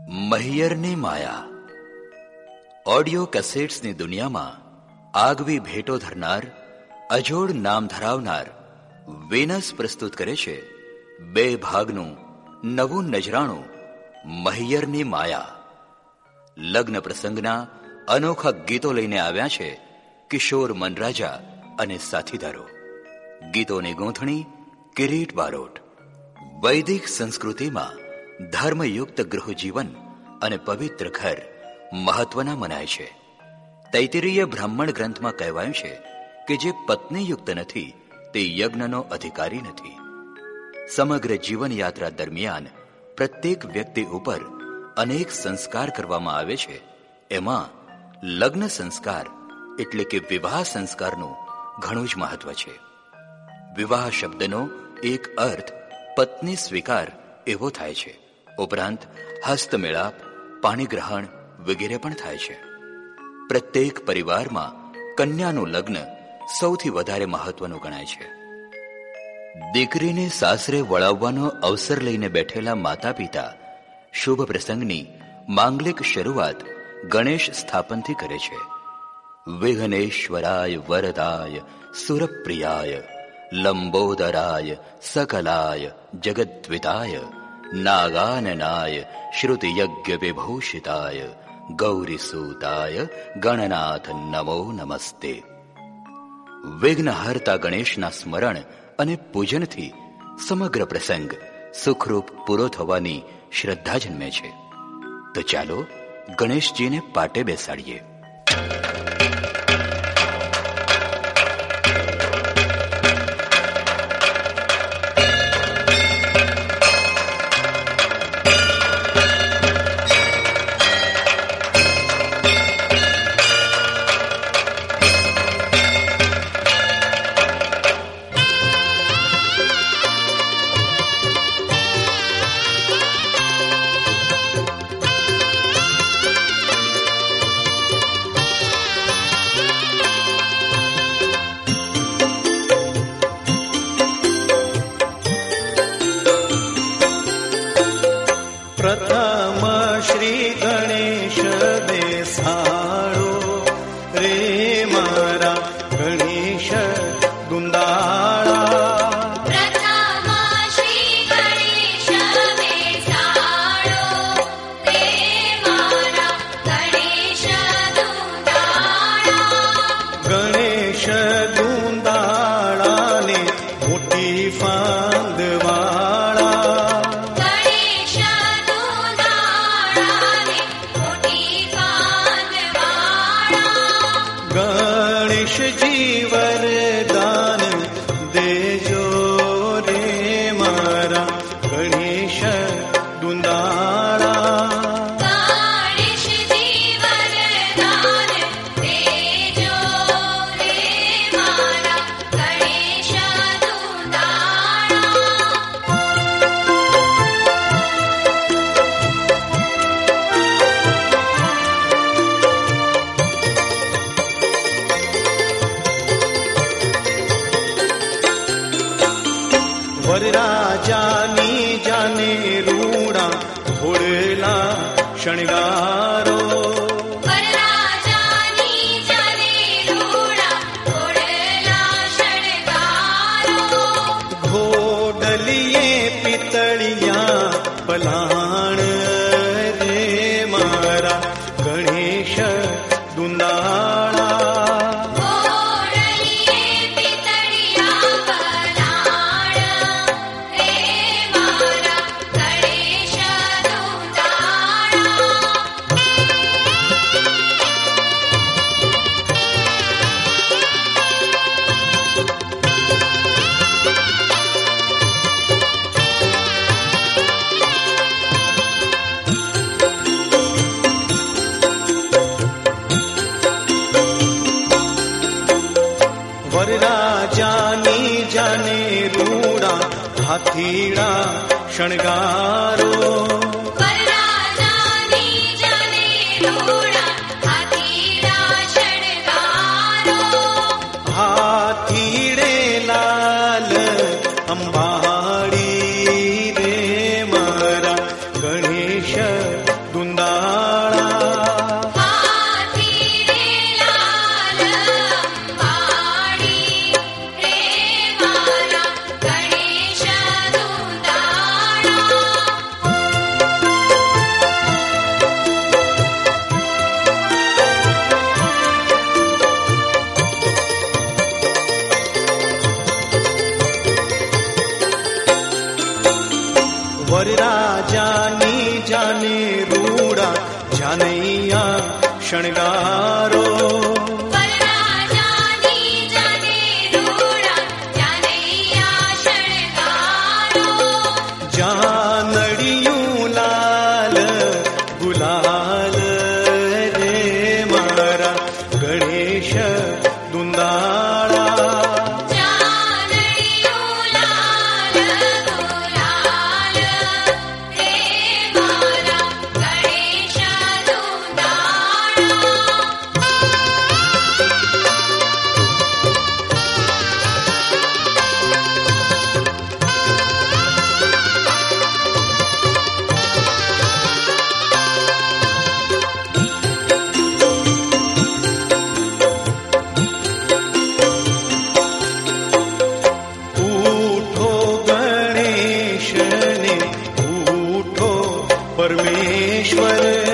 મહિયરની માયા. Audio કેસેટ્સની દુનિયામાં આગવી ભેટો ધરનાર, અજોડ નામ ધરાવનાર વેનસ પ્રસ્તુત કરે છે 2 ભાગનું નવું નજરાણું મહિયરની માયા. લગ્ન પ્રસંગના અનોખા ગીતો લઈને આવ્યા છે કિશોર મનરાજા અને સાથીદારો. ગીતોની ગૂંથણી કિરીટ બારોટ. વૈદિક સંસ્કૃતિમાં ધર્મયુક્ત ગૃહજીવન અને પવિત્ર ઘર મહત્વના મનાય છે. તૈત્તિરીય બ્રાહ્મણ ગ્રંથમાં કહેવાયું છે કે જે પત્નીયુક્ત નથી તે યજ્ઞનો અધિકારી નથી. સમગ્ર જીવનયાત્રા દરમિયાન પ્રત્યેક વ્યક્તિ ઉપર અનેક સંસ્કાર કરવામાં આવે છે. એમાં લગ્ન સંસ્કાર એટલે કે વિવાહ સંસ્કારનું ઘણું જ મહત્વ છે. વિવાહ શબ્દનો એક અર્થ પત્ની સ્વીકાર એવો થાય છે. ઉપરાંત હસ્તમેળાપ, પાણીગ્રહણ વગેરે પણ થાય છે. પ્રત્યેક પરિવારમાં કન્યાનું લગ્ન સૌથી વધારે મહત્વનું ગણાય છે. દીકરીને સાસરે વળાવવાનો અવસર લઈને બેઠેલા માતા પિતા શુભ પ્રસંગની માંગલિક શરૂઆત ગણેશ સ્થાપનથી કરે છે. વિઘ્નેશ્વરાય વરદાય સુરપ્રિયાય લંબોદરાય સકલાય જગદ્વિતાય નાગાનનાય શ્રુતિયજ્ઞ વિભૂષિતાય ગૌરીસૂતાય ગણનાથ નમો નમસ્તે. વિઘ્નહર્તા ગણેશના સ્મરણ અને પૂજનથી સમગ્ર પ્રસંગ સુખરૂપ પૂરો થવાની શ્રદ્ધા જન્મે છે. તો ચાલો ગણેશજીને પાટે બેસાડીએ. અંબાડી રે મારા ગણેશ जाने रूड़ा जानैया शणगारो जानड़ियों लाल गुलाल रे मारा गणेश दुंदाळा परमेश्वर